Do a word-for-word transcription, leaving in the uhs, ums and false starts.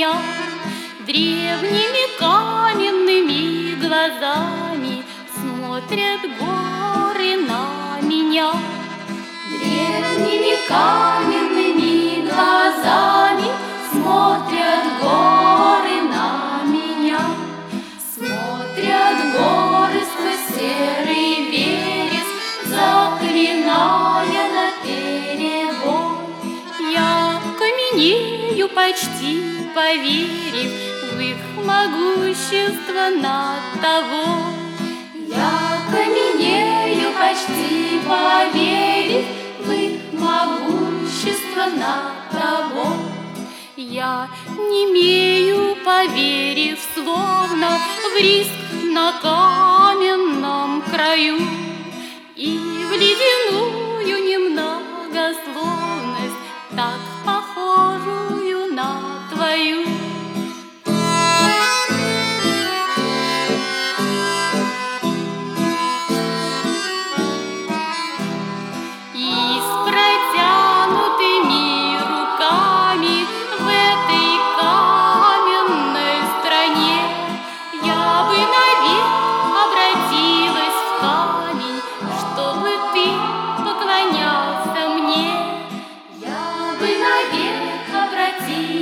меня древними каменными глазами смотрят горы на меня. Древними каменными глазами смотрят горы на меня. Смотрят горы сквозь серый вереск, заклиная наперебой. Я каменею, почти поверив в их могущество над тобой. Я каменею, почти поверив в их могущество над тобой. Я немею, поверив, словно в риск на каменном краю, и в ледяную немногословность, так похожую на твою. И с протянутыми руками в этой каменной стране я бы навек обратилась в камень, чтобы ты поклонялся мне. Я бы навек обратилась